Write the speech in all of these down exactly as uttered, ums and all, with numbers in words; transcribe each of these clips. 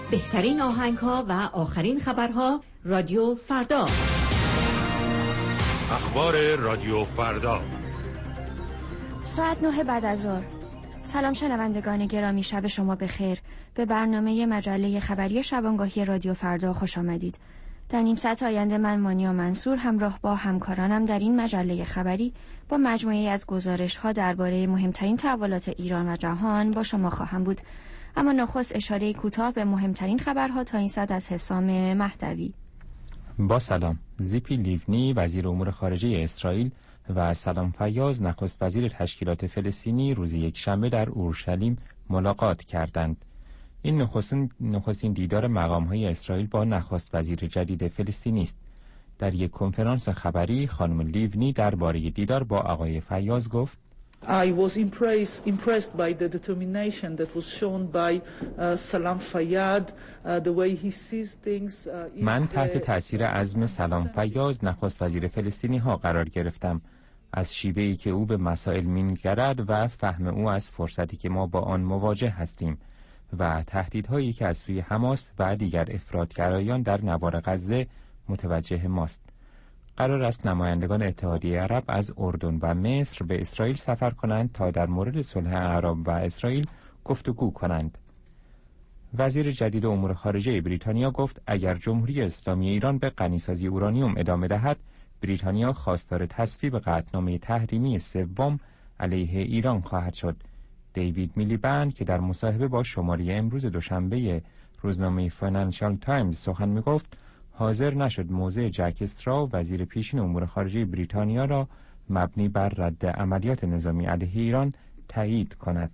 بهترین آهنگ‌ها و آخرین خبرها رادیو فردا. اخبار رادیو فردا ساعت نه بعد از ظهر. سلام شنوندگان گرامی، شب شما بخیر. به برنامه مجله خبری شبانگاهی رادیو فردا خوش آمدید. در نیم ساعت آینده من مانیا منصور همراه با همکارانم در این مجله خبری با مجموعه‌ای از گزارش‌ها درباره مهمترین تحولات ایران و جهان با شما خواهم بود. اما نخست اشاره کوتاه به مهمترین خبرها تا این ساعت از حسام مهدوی. با سلام. زیپی لیونی وزیر امور خارجه اسرائیل و سلام فیاض نخست وزیر تشکیلات فلسطینی روز یکشنبه در اورشلیم ملاقات کردند. این نخستین نخستین دیدار مقام‌های اسرائیل با نخست وزیر جدید فلسطینی است. در یک کنفرانس خبری خانم لیونی درباره دیدار با آقای فیاض گفت: I was impressed, impressed by the determination that was shown by uh, Salam Fayyad, uh, the way he sees things. Uh, من تحت تأثیر عزم سلام فیاض نخست وزیر فلسطینی ها قرار گرفتم. از شیوهی که او به مسائل می‌نگرد و فهم او از فرصتی که ما با آن مواجه هستیم و تهدیدهایی که از سوی حماس و دیگر افراطگرایان در نوار غزه متوجه ماست. قرار است نمایندگان اتحادیه عرب از اردن و مصر به اسرائیل سفر کنند تا در مورد صلح عرب و اسرائیل گفتگو کنند. وزیر جدید امور خارجه بریتانیا گفت اگر جمهوری اسلامی ایران به غنیسازی اورانیوم ادامه دهد، بریتانیا خواستار تصویب قطعنامه تحریمی سوم علیه ایران خواهد شد. دیوید میلیبند که در مصاحبه با شماره امروز دوشنبه روزنامه فاینانشال تایمز سخن میگفت، حاضر نشد موضع جک استرا وزیر پیشین امور خارجه بریتانیا را مبنی بر رد عملیات نظامی علیه ایران تایید کند.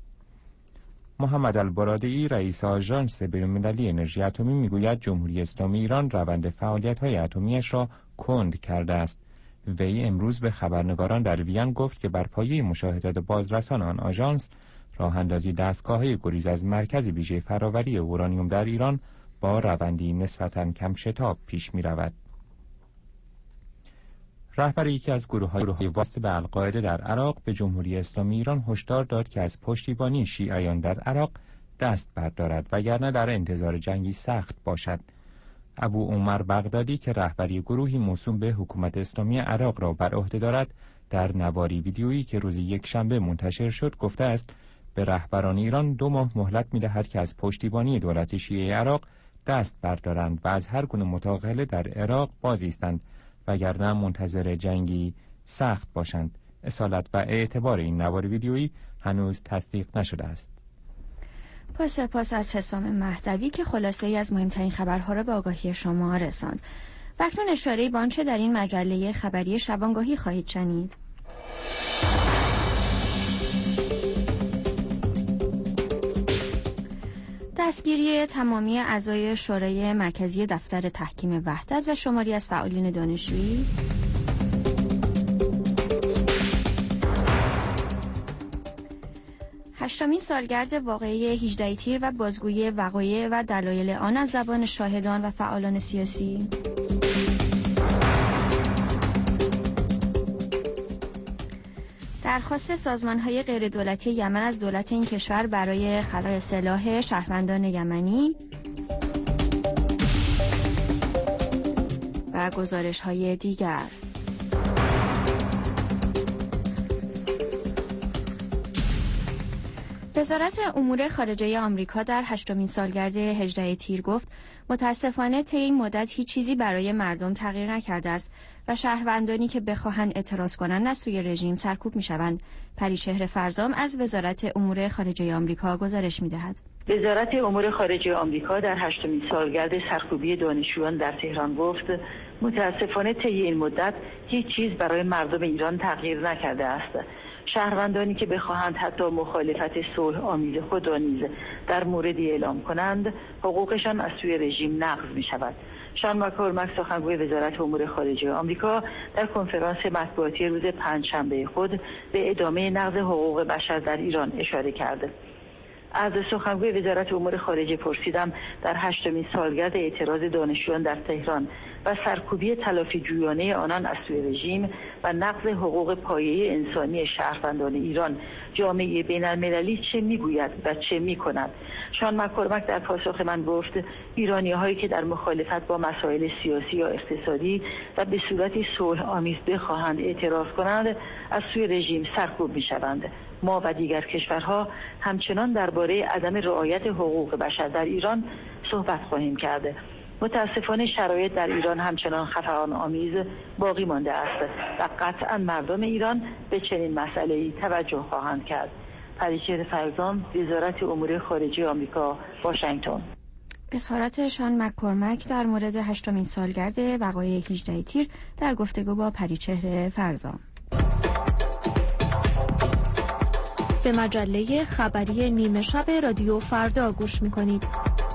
محمد البرادعی رئیس آژانس بین‌المللی انرژی اتمی میگوید جمهوری اسلامی ایران روند فعالیت‌های اتمی‌اش را کند کرده است. وی امروز به خبرنگاران در وین گفت که بر پایه مشاهدات بازرسان آن آژانس، راه اندازی دستگاه‌های گریز از مرکز ویژه فراوری اورانیوم در ایران با روندی نسبتاً کم شتاب پیش می رود. رهبر یکی از گروه‌های وابسته به القاعده در عراق به جمهوری اسلامی ایران هشدار داد که از پشتیبانی شیعیان در عراق دست بردارد وگرنه در انتظار جنگی سخت باشد. ابو عمر بغدادی که رهبری گروهی موسوم به حکومت اسلامی عراق را بر عهده دارد، در نواری ویدیویی که روز یکشنبه منتشر شد گفته است به رهبران ایران دو ماه مهلت می‌دهد که از پشتیبانی دولت شیعه عراق دست بردارند و از هر گونه مداخله در عراق باز ایستند وگرنه منتظر جنگی سخت باشند. اصالت و اعتبار این نوار ویدیویی هنوز تصدیق نشده است. با سپاس از حسام مهدوی که خلاصه‌ای از مهمترین خبرها را به آگاهی شما رساند. و اکنون اشاره‌ای به آنچه در این مجله خبری شبانگاهی خواهید شنید. دستگیری تمامی اعضای شورای مرکزی دفتر تحکیم وحدت و شماری از فعالین دانشجویی، هشتمین سالگرد واقعه هجده تیر و بازگویی وقایع و دلایل آن از زبان شاهدان و فعالان سیاسی، درخواست سازمان‌های غیردولتی یمن از دولت این کشور برای خلای سلاح شهروندان یمنی و گزارش‌های دیگر. وزارت امور خارجه آمریکا در هشتمین سالگرد هجده تیر گفت متاسفانه طی این مدت هیچ چیزی برای مردم تغییر نکرده است و شهروندانی که بخواهند اعتراض کنند از سوی رژیم سرکوب می‌شوند. پریچهر فرزام از وزارت امور خارجه آمریکا گزارش می‌دهد. وزارت امور خارجه آمریکا در هشتمین سالگرد سرکوبی دانشجویان در تهران گفت متاسفانه طی این مدت هیچ چیز برای مردم ایران تغییر نکرده است. شهروندانی که بخواهند حتی مخالفت صلح آمیز خود را نیز در موردی اعلام کنند، حقوقشان از سوی رژیم نقض می شود. شان مک‌کورمک سخنگوی وزارت امور خارجه آمریکا در کنفرانس مطبوعاتی روز پنجشنبه خود به ادامه نقض حقوق بشر در ایران اشاره کرد. از سخنگوی وزارت امور خارجه پرسیدم در هشتمین سالگرد اعتراض دانشجویان در تهران و سرکوبی تلافی جویانه آنان از سوی رژیم و نقض حقوق پایه انسانی شهروندان ایران جامعه بین‌المللی چه میگوید و چه میکند؟ شان مک‌کورمک در پاسخ من گفت ایرانی‌هایی که در مخالفت با مسائل سیاسی یا اقتصادی و به صورتی صلح آمیز بخواهند اعتراض کنند از سوی رژیم سرکوب می‌شوند. ما و دیگر کشورها همچنان درباره عدم رعایت حقوق بشر در ایران صحبت خواهیم کرد. متاسفانه شرایط در ایران همچنان خفقان آمیز باقی مانده است و قطعا مردم ایران به چنین مسئله‌ای توجه خواهند کرد. پریچهر فرزان، وزارت امور خارجه آمریکا، واشنگتن. اظهارات شان مک‌کورمک در مورد هشتمین سالگرد وقایع هجده تیر در گفتگو با پریچهر فرزان. به مجله خبری نیمه شب رادیو فردا گوش می‌کنید.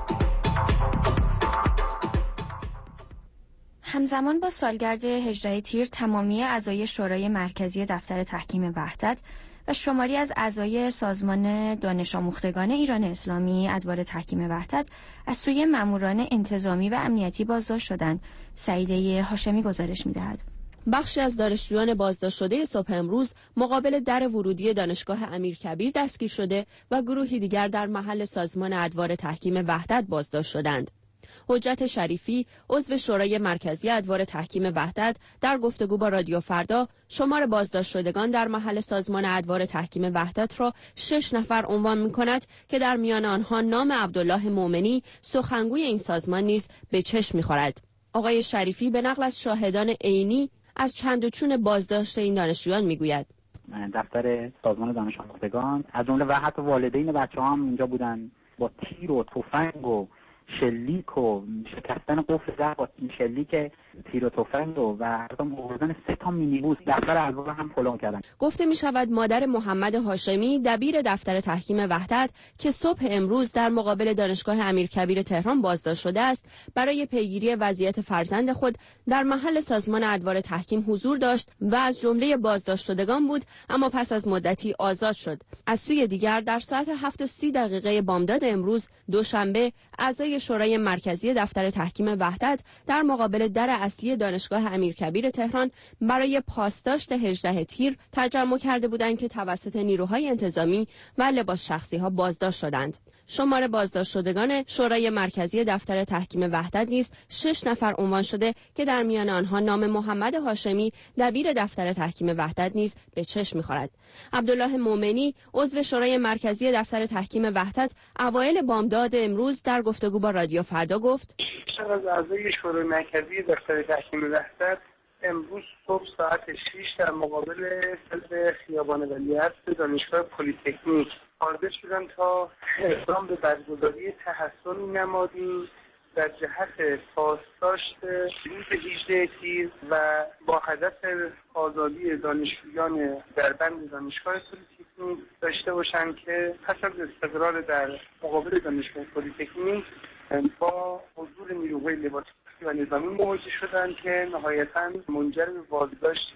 همزمان با سالگرد هجده تیر تمامی اعضای شورای مرکزی دفتر تحکیم وحدت و شماری از اعضای سازمان دانش آموختگان ایران اسلامی ادوار تحکیم وحدت از سوی ماموران انتظامی و امنیتی بازداشت شدند. سعیده هاشمی گزارش می‌دهد. بخشی از دانشجویان بازداشت شده صبح امروز مقابل در ورودی دانشگاه امیرکبیر دستگیر شده و گروهی دیگر در محل سازمان ادوار تحکیم وحدت بازداشت شدند. حجت شریفی، عضو شورای مرکزی ادوار تحکیم وحدت، در گفتگو با رادیو فردا شمار بازداشت شدگان در محل سازمان ادوار تحکیم وحدت را شش نفر عنوان می‌کند که در میان آنها نام عبدالله مومنی، سخنگوی این سازمان نیز به چشم می‌خورد. آقای شریفی به نقل از شاهدان عینی از چند و چون بازداشت این دانشجویان می‌گوید. دفتر سازمان دانش آموختگان از جمله و حتی والدین بچه‌ها هم اونجا بودن، با تیر و تفنگ و شلیک و شکستن قفل در با شلیک تیر و تفنگ و و آوردن سه تا مینیبوس دفتر ادوار هم فلان کردن. گفته می شود مادر محمد هاشمی دبیر دفتر تحکیم وحدت که صبح امروز در مقابل دانشگاه امیرکبیر تهران بازداشت شده است، برای پیگیری وضعیت فرزند خود در محل سازمان ادوار تحکیم حضور داشت و از جمله بازداشت شدگان بود، اما پس از مدتی آزاد شد. از سوی دیگر در ساعت هفت و سی دقیقه بامداد امروز دوشنبه اعضای شورای مرکزی دفتر تحکیم وحدت در مقابل در اصلی دانشگاه امیرکبیر تهران برای پاسداشت هجده تیر تجمع کرده بودند که توسط نیروهای انتظامی و لباس شخصی ها بازداشت شدند. شمار بازداشت شدگان شورای مرکزی دفتر تحکیم وحدت نیز شش نفر عنوان شده که در میان آنها نام محمد هاشمی دبیر دفتر تحکیم وحدت نیز به چشم می‌خورد. عبدالله مومنی عضو شورای مرکزی دفتر تحکیم وحدت اوایل بامداد امروز در گفتگو با رادیو فردا گفت: از اعضای شورای مرکزی دفتر تحکیم وحدت امروز صبح ساعت شش در مقابل سلب خیابان ولیعصر دانشگاه پلی‌تکنیک حاضر شدن تا اقدام به برگزاری تحصن نمادی در جهت پاسداشت روز هجده تیر و با هدف آزادی دانشجویان در بند دانشگاه پلی‌تکنیک داشته باشند که پس از استقرار در مقابل دانشگاه پلی‌تکنیک با حضور نیروهای لباس و نظامی مواجه شدند که نهایتاً منجر به بازداشت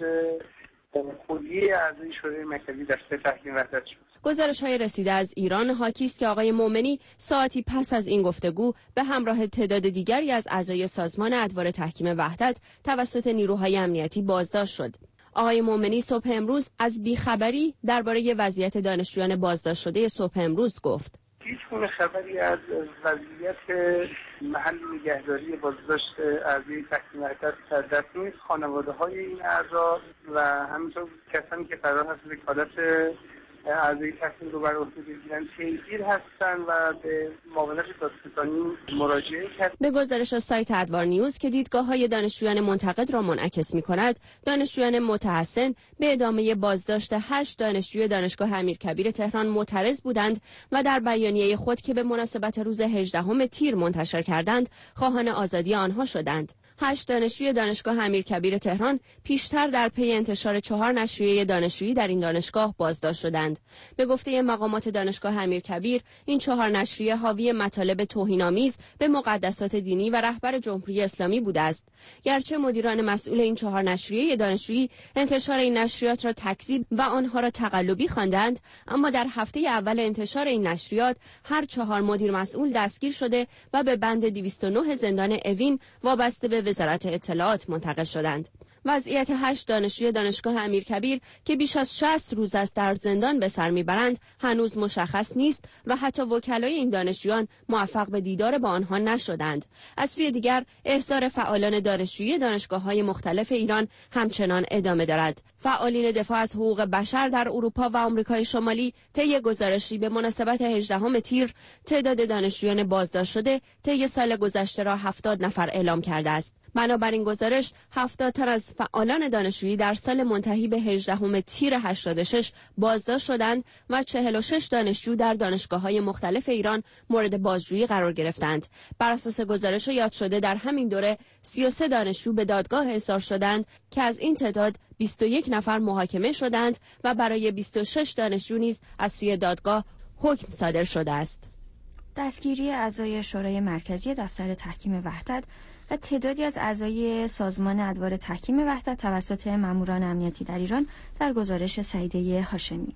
کلیه اعضای شورای مرکزی دفتر تحکیم وحدت شد. گزارش‌های رسیده از ایران حاکی است که آقای مومنی ساعتی پس از این گفتگو به همراه تعداد دیگری از اعضای سازمان ادوار تحکیم وحدت توسط نیروهای امنیتی بازداشت شد. آقای مومنی صبح امروز از بیخبری درباره وضعیت دانشجویان بازداشت شده صبح امروز گفت: هیچ گونه خبری از وضعیت محل نگهداری بازداشت اعضای تحکیم وحدت در دست نیست. خانواده‌های این اعضا و همینطور کسانی که قرار هست وکالت اعضای تحکیم رو بر عهده بگیرن پیگیر هستن و به معاونت دادستانی مراجعه کرد. به گزارش از سایت ادوار نیوز که دیدگاه‌های دانشجویان منتقد را منعکس می‌کند، دانشجویان متحسن به ادامه بازداشت هشت دانشجوی دانشگاه امیرکبیر تهران معترض بودند و در بیانیه خود که به مناسبت روز هجدهم تیر منتشر کردند، خواهان آزادی آنها شدند. هشت دانشجوی دانشگاه امیرکبیر تهران پیشتر در پی انتشار چهار نشریه دانشجویی در این دانشگاه بازداشت شدند. به گفته مقامات دانشگاه امیرکبیر، این چهار نشریه حاوی مطالب توهین‌آمیز به مقدسات دینی و رهبر جمهوری اسلامی بوده است. گرچه مدیران مسئول این چهار نشریه دانشجویی انتشار این نشریات را تکذیب و آنها را تقلبی خواندند، اما در هفته اول انتشار این نشریات هر چهار مدیر مسئول دستگیر شده و به بند دویست و نه زندان اوین وابسته به وزارت اطلاعات منتقل شدند. وضعیت هشت دانشجوی دانشگاه امیرکبیر که بیش از شصت روز است در زندان به سر میبرند هنوز مشخص نیست و حتی وکلای این دانشجویان موفق به دیدار با آنها نشدند. از سوی دیگر احضار فعالان دانشجویی دانشگاه‌های مختلف ایران همچنان ادامه دارد. فعالین دفاع از حقوق بشر در اروپا و آمریکای شمالی طی گزارشی به مناسبت هجدهم تیر تعداد دانشجویان بازداشت شده طی سال گذشته را هفتاد نفر اعلام کرده است. بنابراین گزارش هفتاد تن از فعالان دانشجویی در سال منتهی به هجدهم تیر هشتاد و شش بازداشت شدند و چهل و شش دانشجو در دانشگاه‌های مختلف ایران مورد بازجویی قرار گرفتند. بر اساس گزارش یاد شده در همین دوره سی و سه دانشجو به دادگاه احضار شدند که از این تعداد بیست و یک نفر محاکمه شدند و برای بیست و شش دانشجو نیز از سوی دادگاه حکم صادر شده است. دستگیری اعضای شورای مرکزی دفتر تحکیم وحدت و تعدادی از اعضای سازمان ادوار تحکیم وحدت توسط ماموران امنیتی در ایران در گزارش سعیده هاشمی.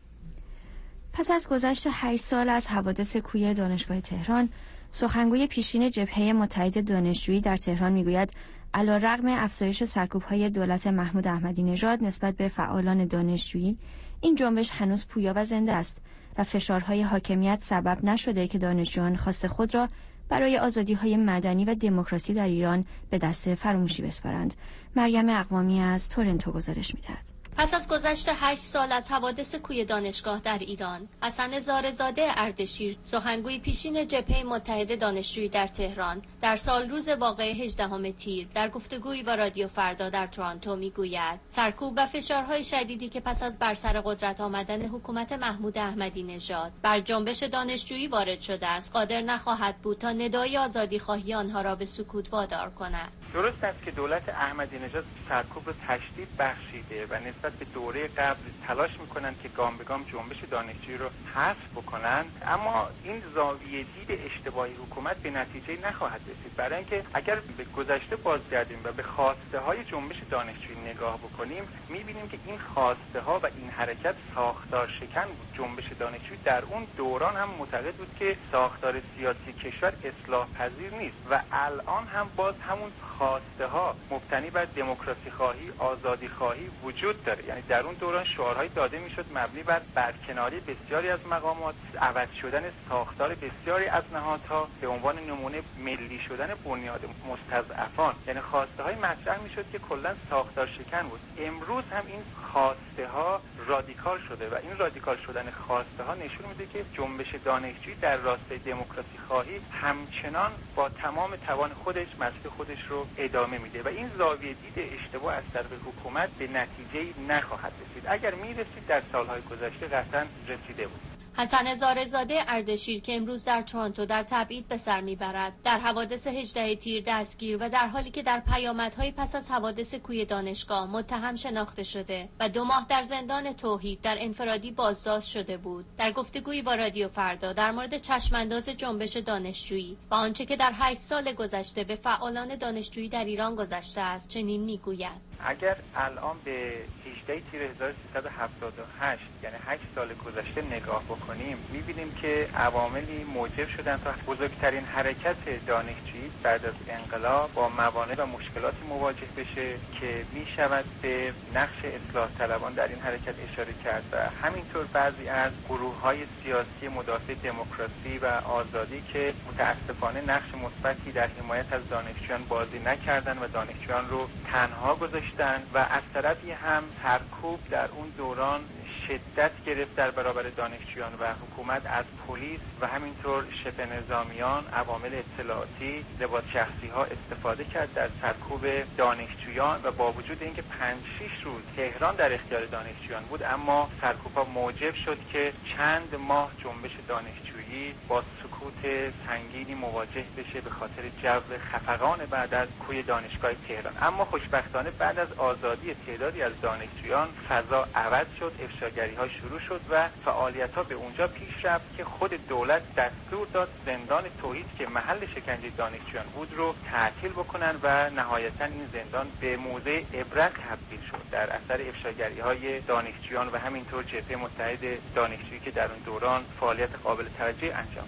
پس از گذشت هشت سال از حوادث کوی دانشگاه تهران، سخنگوی پیشین جبهه متحد دانشجویی در تهران میگوید علیرغم افزایش سرکوب‌های دولت محمود احمدی نژاد نسبت به فعالان دانشجویی، این جنبش هنوز پویا و زنده است و فشارهای حاکمیت سبب نشده که دانشجویان خواست خود را برای آزادی‌های مدنی و دموکراسی در ایران به دست فراموشی بسپارند. مریم اقوامی از تورنتو گزارش می‌دهد. پس از گذشت هشت سال از حوادث کوی دانشگاه در ایران، حسن زارزاده اردشیر، سخنگوی پیشین جبهه متحد دانشجویی در تهران، در سال روز واقعه هجدهم تیر در گفتگویی با رادیو فردا در تورنتو میگوید سرکوب و فشارهای شدیدی که پس از بر سر قدرت آمدن حکومت محمود احمدی نژاد بر جنبش دانشجویی وارد شده است، قادر نخواهد بود تا ندای آزادیخواهی آنها را به سکوت وادار کند. درست است که دولت احمدی نژاد سرکوب را تشدید بخشیده و نسبت به دوره قبل تلاش میکنند که گام به گام جنبش دانشجویی رو حذف بکنند، اما این زاویه دید اشتباهی حکومت به نتیجه نخواهد رسید، برای اینکه اگر به گذشته بازگردیم و به خواسته های جنبش دانشجویی نگاه بکنیم میبینیم که این خواسته ها و این حرکت ساختار شکن بود. جنبش دانشجویی در اون دوران هم معتقد بود که ساختار سیاسی کشور اصلاح پذیر نیست و الان هم باز همون خواسته ها مبتنی بر دموکراسی خواهی، آزادی خواهی وجود داره. یعنی در اون دوران شعارهای داده میشد مبنی بر برکناری بسیاری از مقامات، عوض شدن ساختار بسیاری از نهادها، به عنوان نمونه ملی شدن بنیاد مستضعفان. یعنی خواسته های مطرح میشد که کلا ساختار شکن بود. امروز هم این خواسته ها رادیکال شده و این رادیکال شدن خواسته ها نشون میده که جنبش دانشجویی در راستای دموکراسی خواهی همچنان با تمام توان خودش مسیر خودش رو ادامه میده و این زاویه دید اشتباه از طرف حکومت به نتیجه نخواهد رسید. اگر میرسید در سالهای گذشته قطعا رسیده بود. حسن زارزاده اردشیر که امروز در تورنتو در تبعید به سر میبرد، در حوادث هجده تیر دستگیر و در حالی که در پیامدهای پس از حوادث کوی دانشگاه متهم شناخته شده و دو ماه در زندان توحید در انفرادی بازداشت شده بود، در گفتگویی با رادیو فردا در مورد چشمانداز جنبش دانشجویی و آنچه که در هشت سال گذشته به فعالان دانشجویی در ایران گذشته است چنین میگوید: اگر الان به هجده تیر هزار و سیصد و هفتاد و هشت یعنی هشت سال گذشته نگاه بکنیم می‌بینیم که عواملی موجب شدن تا بزرگترین حرکت دانشجویی بعد از انقلاب با موانع و مشکلاتی مواجه بشه که می‌شود به نقش اصلاح طلبان در این حرکت اشاره کرد و همینطور بعضی از گروه‌های سیاسی مدافع دموکراسی و آزادی که متأسفانه نقش مثبتی در حمایت از دانشجویان بازی نکردند و دانشجویان رو تنها گذاشتند و از طرفی هم سرکوب در اون دوران شدت گرفت در برابر دانشجویان و حکومت از پلیس و همینطور شبه نظامیان، عوامل اطلاعاتی، لباس شخصی ها استفاده کرد در سرکوب دانشجویان و با وجود اینکه پنج شش روز تهران در اختیار دانشجویان بود اما سرکوب ها موجب شد که چند ماه جنبش دانشجویی با سکوت سنگینی مواجه بشه به خاطر جو خفقان بعد از کوی دانشگاه تهران. اما خوشبختانه بعد از آزادی تعدادی از دانشجویان فضا عوض شد، افشاگری ها شروع شد و فعالیت ها به اونجا پیش رفت که خود دولت دستور داد زندان توحید که محل شکنجه دانشجویان بود رو تعطیل بکنن و نهایتا این زندان به موضع عبرت تبدیل شد در اثر افشاگری های دانشجویان و همینطور جبهه متحد دانشجویی که در اون دوران فعالیت قابل توجهی انجام داد.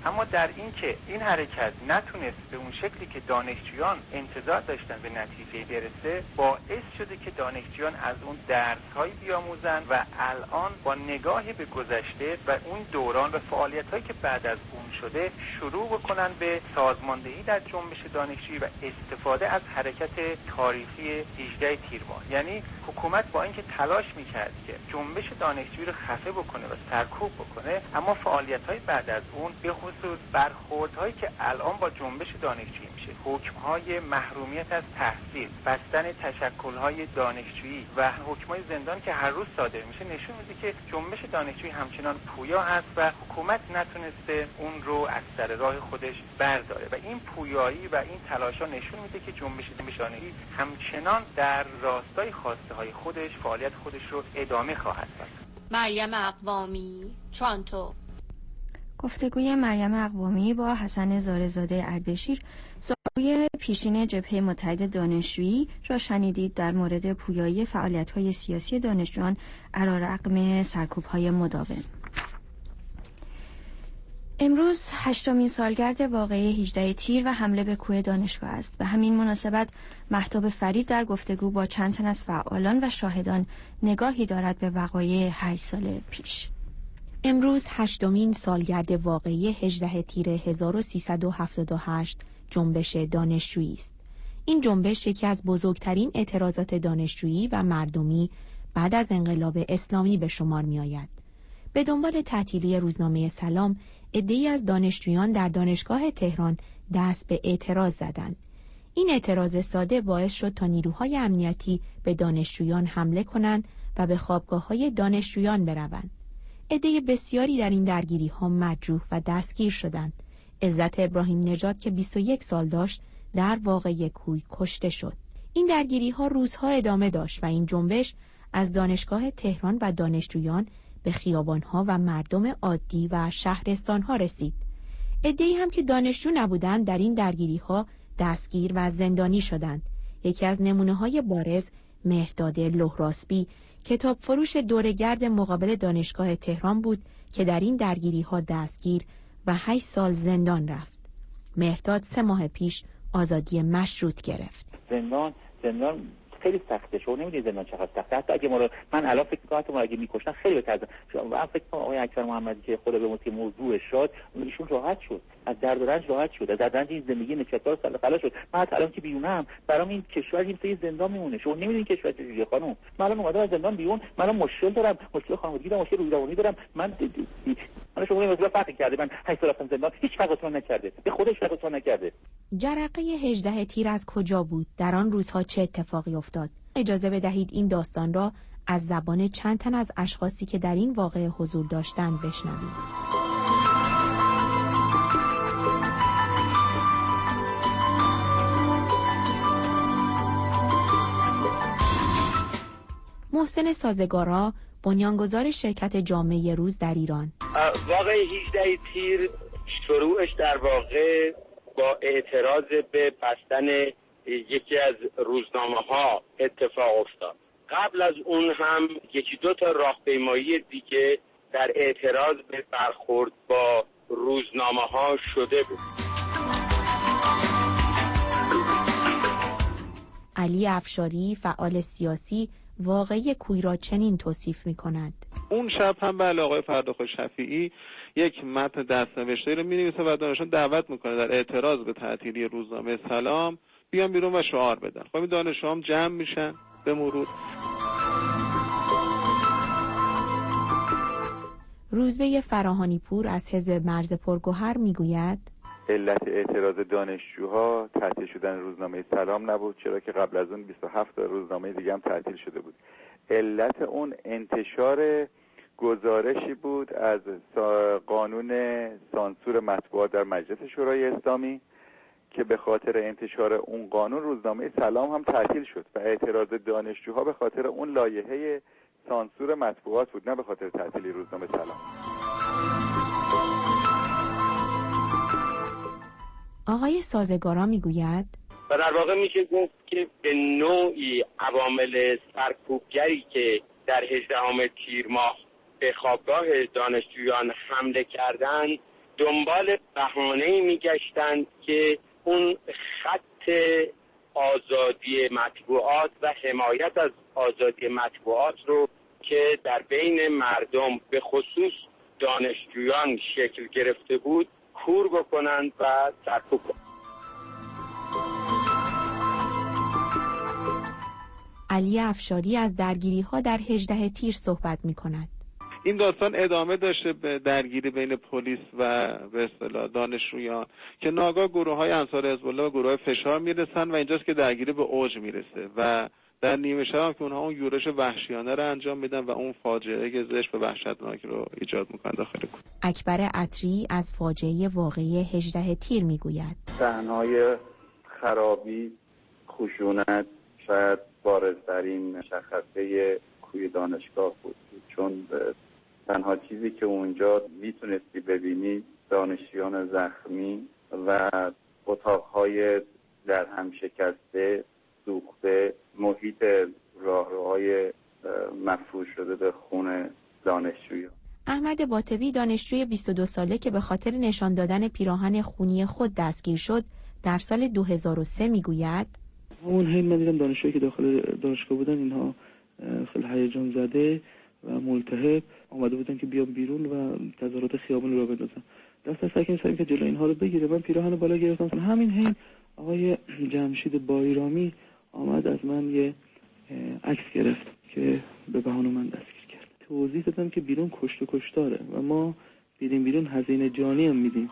اما در این که این حرکت نتونست به اون شکلی که دانشجویان انتظار داشتن به نتیجه برسه، باعث شده که دانشجویان از اون درس‌هایی بیاموزن و الان با نگاه به گذشته و اون دوران و فعالیت‌هایی که بعد از اون شده شروع بکنن به سازماندهی در جنبش دانشجویی و استفاده از حرکت تاریخی هجده تیر ماه. یعنی حکومت با اینکه تلاش می‌کرد که جنبش دانشجویی رو خفه بکنه و سرکوب بکنه، اما فعالیت‌های بعد از اون به خصوص برخوردهایی که الان با جنبش دانشجویی میشه، حکم‌های محرومیت از تحصیل، بستن تشکل‌های دانشجویی و حکم‌های زندان که هر روز صادر میشه، نشون میده که جنبش دانشجویی همچنان پویا هست و حکومت نتونسته اون رو از سر راه خودش برداره و این پویایی و این تلاش‌ها نشون میده که جنبش دانشجویی همچنان در راستای خواسته‌های خودش فعالیت خودش رو ادامه خواهد داد. مریم اقوامی، تورنتو. گفتگوی مریم اقوامی با حسن زارزاده اردشیر، سخنگوی پیشین جبهه متحد دانشجویی را شنیدید در مورد پویایی فعالیت‌های سیاسی دانشجویان علیرغم سرکوب‌های مداوم. امروز هشتمین سالگرد واقعه هجده تیر و حمله به کوه دانشگاه است. به همین مناسبت مهتاب فرید در گفتگو با چند تن از فعالان و شاهدان نگاهی دارد به وقایع هشت سال پیش. امروز هشتمین سالگرد واقعه هجده تیر هزار و سیصد و هفتاد و هشت جنبش دانشجویی است. این جنبش یکی از بزرگترین اعتراضات دانشجویی و مردمی بعد از انقلاب اسلامی به شمار می آید. به دنبال تعطیلی روزنامه سلام، عده‌ای از دانشجویان در دانشگاه تهران دست به اعتراض زدند. این اعتراض ساده باعث شد تا نیروهای امنیتی به دانشجویان حمله کنند و به خوابگاه‌های دانشجویان بروند. عده بسیاری در این درگیری‌ها مجروح و دستگیر شدند. عزت ابراهیم نژاد که بیست و یک سال داشت در واقعه کوی کشته شد. این درگیری‌ها روزها ادامه داشت و این جنبش از دانشگاه تهران و دانشجویان به خیابان‌ها و مردم عادی و شهرستان‌ها رسید. عده‌ای هم که دانشجو نبودند در این درگیری‌ها دستگیر و زندانی شدند. یکی از نمونه‌های بارز مهرداد لهراسبی، کتاب فروش دوره‌گرد مقابل دانشگاه تهران بود که در این درگیری‌ها دستگیر و هشت سال زندان رفت. مهرداد سه ماه پیش آزادی مشروط گرفت. زندان زندان خیلی سخته. شما نمی‌دونید زندان چقدر سخته. حتی اگه ما رو من الان فکر می‌کنم ما اگه می‌کشتن خیلی بهتر. شما فکر کنم آقای اکبر محمدی که خدا به موتی موضوع شد، ایشون راحت شد. از درد و رنج راحت شد. از درد رنج این زندگی نچهار سال خلاص شد. من حتی الان که بیرونم برام این کشور این توی زندان میمونه. شما نمی‌دونید کشور چجوریه خانم. من الان اومدم از زندان بیرون، من الان مشکل دارم، مشکل خانوادگی دارم، مشکل روزانه‌ای دارم. من من شما نمی‌دونید فرقی کرده. من هشت سال رفتم زندان، هیچ فرقی نکرده. به خودش فرقی نکرده. جرقه هجده تیر از کجا بود؟ در آن روزها چه اتفاقی افتاد؟ اجازه بدهید این داستان را از زبان چند تن از اشخاصی که در این واقعه حضور داشتند بشنویم. محسن سازگارا، بنیانگذار شرکت جامعه روز در ایران. واقعه هجده تیر شروعش در واقع با اعتراض به بستن یکی از روزنامه‌ها اتفاق افتاد. قبل از اون هم یکی دو تا راهپیمایی دیگه در اعتراض به برخورد با روزنامه‌ها شده بود. علی افشاری، فعال سیاسی، واقعه کوی را چنین توصیف می‌کند. اون شب هم بله آقای فردخوش شفیعی یک متن دست‌نوشته رو می‌نویسه و دانشجویان دعوت می‌کنه در اعتراض به تعطیلی روزنامه سلام بیان بیرون و شعار بدن. خب این دانشجوام جمع میشن به مرور. روزبه فراهانی پور از حزب مرز پرگوهر میگوید علت اعتراض دانشجوها تعطیل شدن روزنامه سلام نبود، چرا که قبل از اون بیست و هفت روزنامه دیگه هم تعطیل شده بود. علت اون انتشار گزارشی بود از قانون سانسور مطبوعات در مجلس شورای اسلامی که به خاطر انتشار اون قانون روزنامه سلام هم تعطیل شد و اعتراض دانشجوها به خاطر اون لایحه سانسور مطبوعات بود، نه به خاطر تعطیلی روزنامه سلام. آقای سازگارا میگوید و در واقع میشه گفت که به نوعی عوامل سرکوبگری که در هجدهم تیر ماه به خوابگاه دانشجویان حمله کردند دنبال بهانه‌ای میگشتند که اون خط آزادی مطبوعات و حمایت از آزادی مطبوعات رو که در بین مردم به خصوص دانشجویان شکل گرفته بود کور بکنند و سرکوب کنند. علی افشاری از درگیری‌ها در هجده تیر صحبت می‌کند. این داستان ادامه داشته به درگیری بین پلیس و به اصطلاح دانشجویان که ناگاه گروه‌های انصار حزب الله و گروه‌های فشار میرسن و اینجاست که درگیری به اوج میرسه و در نیمه شب هم که اونها اون یورش وحشیانه رو انجام میدن و اون فاجعه که زشت و وحشتناک رو ایجاد میکنن داخل کوه. اکبر عطری از فاجعه واقعی هجده تیر میگوید. صحنه‌های خرابی، خشونت شاید بارزترین شخصه کوی دانشگاه بود، چون تنها چیزی که اونجا میتونستی ببینی دانشجویان زخمی و اتاقهای در هم شکسته، سوخته، محیط راهروهای مفروش شده به خون دانشجویان. احمد باطبی دانشجوی بیست و دو ساله که به خاطر نشان دادن پیراهن خونی خود دستگیر شد در سال دو هزار و سه میگوید اون هی من دیدم دانشجویی که داخل دانشگاه بودن اینها خیلی هیجان زده و ملتهب آمده بودن که بیان بیرون و تظاهرات خیابانی رو بندازن. دست از سکین سعی که جلوی اینها رو بگیره. من پیراهن بالا گرفتم. همین حین آقای جمشید بایرامی آمد از من یه عکس گرفت که به بهانه من دستگیر کرد. توضیح دادم که بیرون کشت و کشتاره و ما بیرون بیرون هزینه جانی هم میدیم.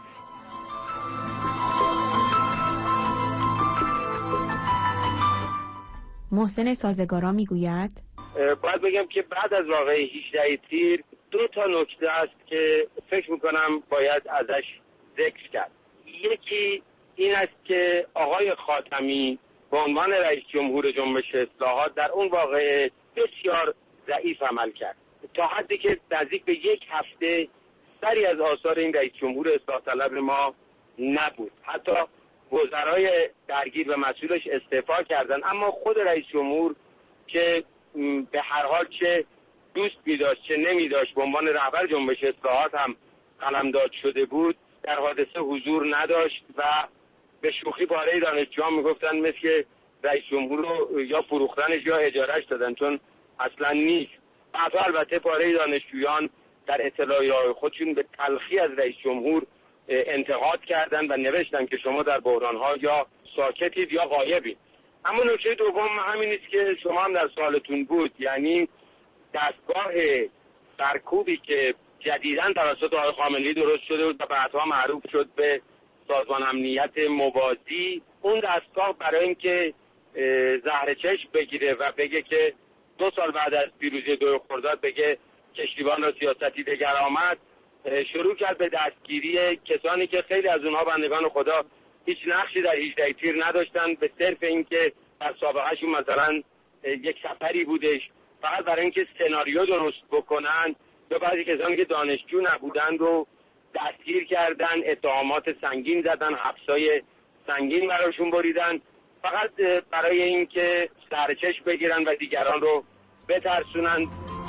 محسن سازگارا میگوید باید بگم که بعد از واقعه هجده تیر دو تا نکته است که فکر میکنم باید ازش ذکر کرد. یکی این است که آقای خاتمی به عنوان رئیس جمهور جنبش اصلاحات در اون واقعه بسیار ضعیف عمل کرد، تا حدی که نزدیک به یک هفته سری از آثار این رئیس جمهور اصلاح طلب ما نبود. حتی وزرای درگیر و مسئولش استعفا کردن، اما خود رئیس جمهور که به هر حال چه دوست می‌داشت چه نمی‌داشت به عنوان رهبر جنبش اصلاحات هم قلمداد شده بود، در حادثه حضور نداشت و به شوخی پاره دانشجویان میگفتن مثل رئیس جمهور رو یا فروختنش یا اجارهش دادن، چون اصلا نیست. بعد البته پاره دانشجویان در اطلاعیه‌های خودشون به تلخی از رئیس جمهور انتقاد کردن و نوشتن که شما در بحران‌ها یا ساکتید یا غایبید. اما نکته دوم همین است که شما هم در سوالتون بود، یعنی دستگاه سرکوبی که جدیداً توسط آقای خامنه‌ای درست شده بود و بعدها معروف شد به سازمان امنیت موازی، اون دستگاه برای اینکه زهر چشم بگیره و بگه که دو سال بعد از پیروزی دو خرداد بگه کشتیبان را سیاستی دگر آمد، شروع کرد به دستگیری کسانی که خیلی از اونها بندگان خدا هیچ نقشی در هجده تیر نداشتن، به صرف اینکه در سابقهشون مثلا یک سفری بودش فقط برای اینکه سناریو درست بکنن، یا بعضی کسانی که دانشجو نبودن رو دستگیر کردن، اتهامات سنگین زدن، حبسای سنگین براشون بریدن، فقط برای اینکه سرچشم بگیرن و دیگران رو بترسونن.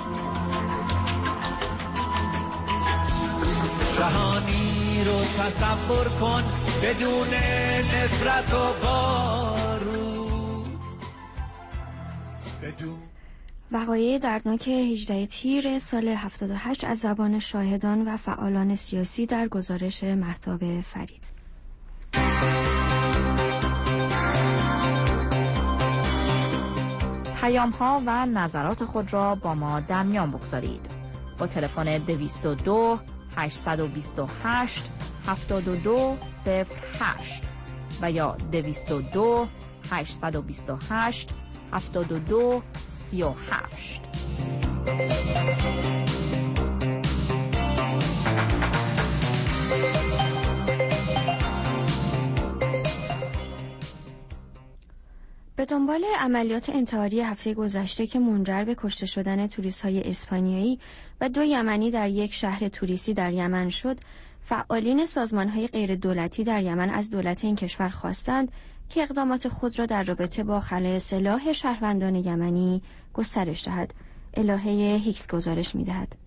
جهانی رو تصور کن بدون نفرت و بارود. بدون وقایع دردناک هجده تیر سال هفتاد و هشت از زبان شاهدان و فعالان سیاسی در گزارش مهتاب فرید. پیام ها و نظرات خود را با ما در میان بگذارید. با تلفن دویست و دو هشتصد و بیست و هشت هفتاد و دو صفر هشت و یا دویست و دو هشتصد و بیست و هشت هفتاد و دو سی و هشت. به دنبال عملیات انتحاری هفته گذشته که منجر به کشته شدن توریست‌های اسپانیایی و دو یمنی در یک شهر توریستی در یمن شد، فعالین سازمان‌های غیر دولتی در یمن از دولت این کشور خواستند که اقدامات خود را در رابطه با خلأ سلاح شهروندان یمنی گسترش دهد. الهه هیکس گزارش می‌دهد.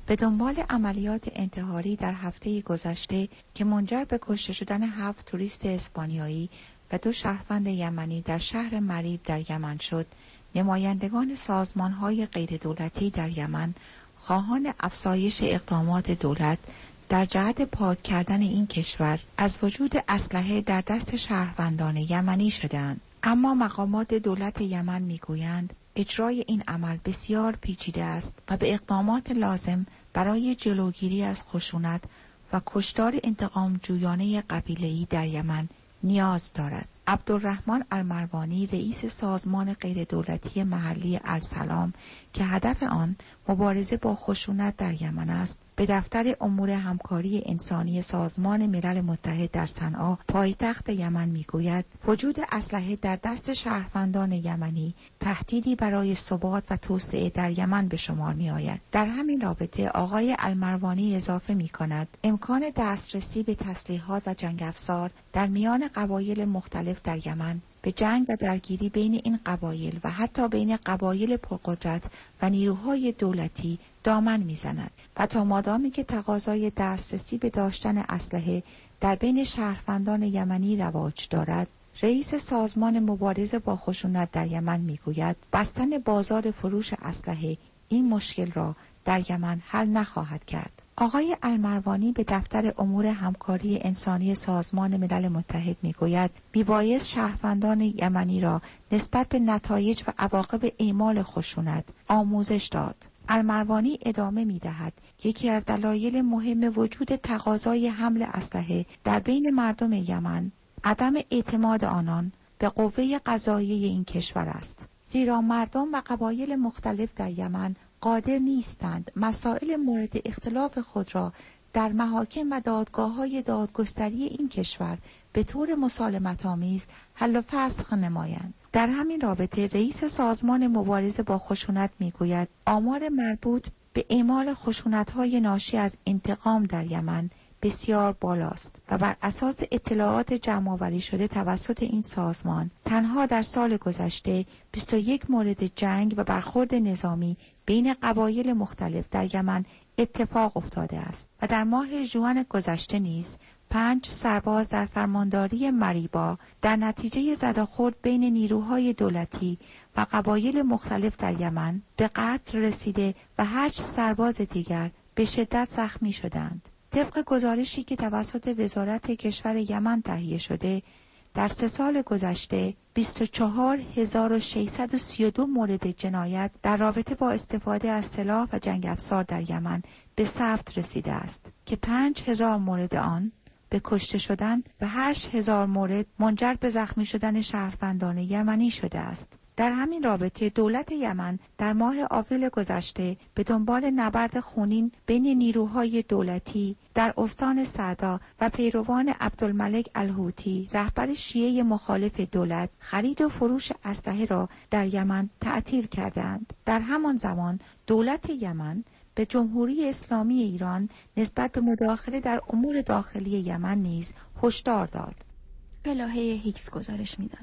به دنبال عملیات انتحاری در هفته گذشته که منجر به کشته شدن هفت توریست اسپانیایی و دو شهروند یمنی در شهر مریب در یمن شد، نمایندگان سازمان‌های غیردولتی در یمن خواهان افزایش اقدامات دولت در جهت پاک کردن این کشور از وجود اسلحه در دست شهروندان یمنی شدند. اما مقامات دولت یمن میگویند اجرای این عمل بسیار پیچیده است و به اقدامات لازم برای جلوگیری از خشونت و کشتار انتقام جویانه قبیله‌ای در یمن نیاز دارد. عبدالرحمن المروانی رئیس سازمان غیردولتی محلی السلام که هدف آن مبارزه با خشونت در یمن است، به دفتر امور همکاری انسانی سازمان ملل متحد در صنعا پایتخت یمن میگوید وجود اسلحه در دست شهروندان یمنی تهدیدی برای ثبات و توسعه در یمن به شمار می آید. در همین رابطه آقای المروانی اضافه می کند امکان دسترسی به تسلیحات و جنگ افزار در میان قبایل مختلف در یمن به جنگ و درگیری بین این قبایل و حتی بین قبایل پرقدرت و نیروهای دولتی دامن میزند و تا مادامی که تقاضای دسترسی به داشتن اسلحه در بین شهروندان یمنی رواج دارد، رئیس سازمان مبارزه با خشونت در یمن میگوید بستن بازار فروش اسلحه این مشکل را در یمن حل نخواهد کرد. آقای المروانی به دفتر امور همکاری انسانی سازمان ملل متحد میگوید میبایست شهروندان یمنی را نسبت به نتایج و عواقب اعمال خشونت آموزش داد. المروانی ادامه میدهد یکی از دلایل مهم وجود تقاضای حمل اسلحه در بین مردم یمن عدم اعتماد آنان به قوه قضاییه این کشور است، زیرا مردم و قبایل مختلف در یمن قادر نیستند مسائل مورد اختلاف خود را در محاکم و دادگاه‌های دادگستری این کشور به طور مسالمت‌آمیز حل و فسخ نمایند. در همین رابطه رئیس سازمان مبارزه با خشونت میگوید آمار مربوط به اعمال خشونت‌های ناشی از انتقام در یمن بسیار بالاست و بر اساس اطلاعات جمع‌آوری شده توسط این سازمان تنها در سال گذشته بیست و یک مورد جنگ و برخورد نظامی بین قبایل مختلف در یمن اتفاق افتاده است و در ماه ژوئن گذشته نیز پنج سرباز در فرمانداری مریبا در نتیجه زداخورد بین نیروهای دولتی و قبایل مختلف در یمن به قتل رسیده و هشت سرباز دیگر به شدت زخمی شدند. طبق گزارشی که توسط وزارت کشور یمن تهیه شده، در سه سال گذشته بیست و چهار هزار و ششصد و سی و دو مورد جنایت در رابطه با استفاده از سلاح و جنگ افزار در یمن به ثبت رسیده است که پنج هزار مورد آن به کشته شدن و هشت هزار مورد منجر به زخمی شدن شهروندان یمنی شده است. در همین رابطه دولت یمن در ماه آوریل گذشته به دنبال نبرد خونین بین نیروهای دولتی در استان سعدا و پیروان عبدالملک الحوتی رهبر شیعه مخالف دولت خرید و فروش اسلحه را در یمن تعطیل کردند. در همان زمان دولت یمن به جمهوری اسلامی ایران نسبت به مداخله در امور داخلی یمن نیز هشدار داد. الهه هیکس گزارش میداد.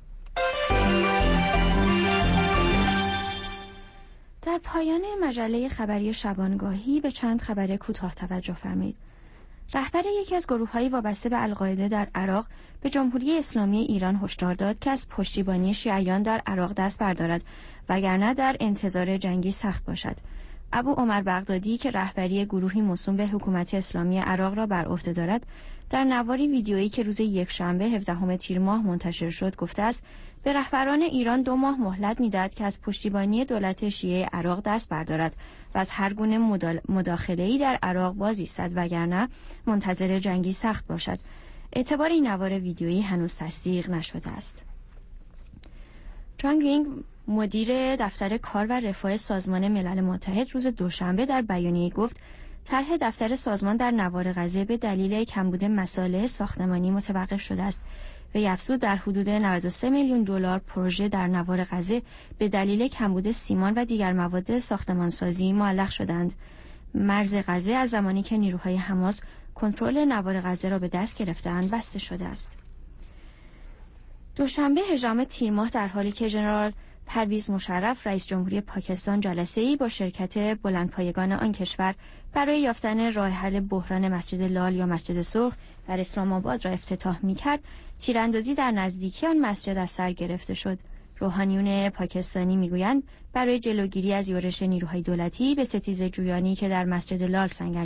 در پایان مجله خبری شبانگاهی به چند خبر کوتاه توجه فرمایید. رهبر یکی از گروه‌های وابسته به القاعده در عراق به جمهوری اسلامی ایران هشدار داد که از پشتیبانی شیعیان در عراق دست بردارد وگرنه در انتظار جنگی سخت باشد. ابو عمر بغدادی که رهبری گروهی موسوم به حکومت اسلامی عراق را بر عهده دارد، در نواری ویدیویی که روز یکشنبه هفدهم تیر ماه منتشر شد گفته است به رهبران ایران دو ماه مهلت می‌دهد که از پشتیبانی دولت شیعه عراق دست بردارد و از هر گونه مداخله‌ای در عراق باز ایستد وگرنه منتظر جنگی سخت باشد. اعتبار این نوار ویدیویی هنوز تصدیق نشده است. جان گینگ مدیر دفتر کار و رفاه سازمان ملل متحد روز دوشنبه در بیانیه گفت طرح دفتر سازمان در نوار غزه به دلیل کمبود مصالح ساختمانی متوقف شده است و افزود در حدود نود و سه میلیون دلار پروژه در نوار غزه به دلیل کمبود سیمان و دیگر مواد ساختمانسازی معلق شدند. مرز غزه از زمانی که نیروهای حماس کنترل نوار غزه را به دست گرفتند بسته شده است. دوشنبه هجدهم تیر ماه در حالی که ژنرال پرویز مشرف رئیس جمهوری پاکستان جلسه‌ای با شرکت بلندپایگان آن کشور برای یافتن راه حل بحران مسجد لال یا مسجد سرخ در اسلام آباد را افتتاح می‌کرد، تیراندازی در نزدیکی آن مسجد از سر گرفته شد. روحانیون پاکستانی میگویند برای جلوگیری از یورش نیروهای دولتی به ستیزه جویانی که در مسجد لال سنگر